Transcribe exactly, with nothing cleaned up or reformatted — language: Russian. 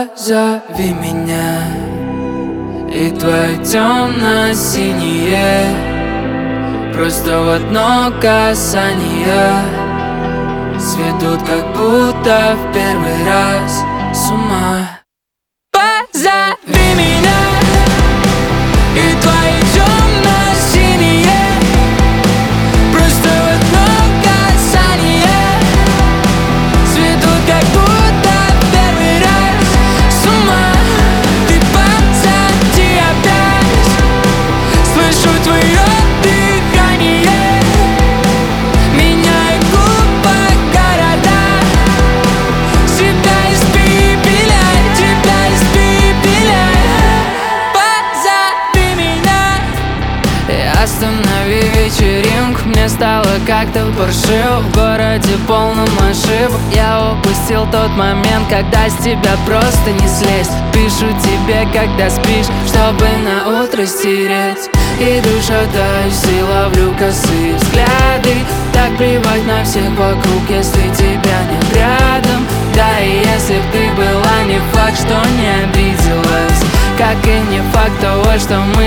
Позови меня, и твое темно-синее просто в одно касание сведут, как будто в первый раз с ума. Позови меня, и твое темно-синее просто в одно касание сведут, как будто в первый раз с ума. Ты позади опять, слышу твое дыхание, меняет глупо города, себя испепеляй, тебя испепеляй. Позови меня и останови вечеринку. Мне стало как-то паршиво в городе полном ошибок. Я упустил тот момент, когда с тебя просто не слезть. Пишу тебе, когда спишь, чтобы на утро стереть. Иду, шатаюсь и ловлю косые взгляды. Так плевать на всех вокруг, если тебя нет рядом. Да и если б ты была, не факт, что не обиделась. Как и не факт того, что мы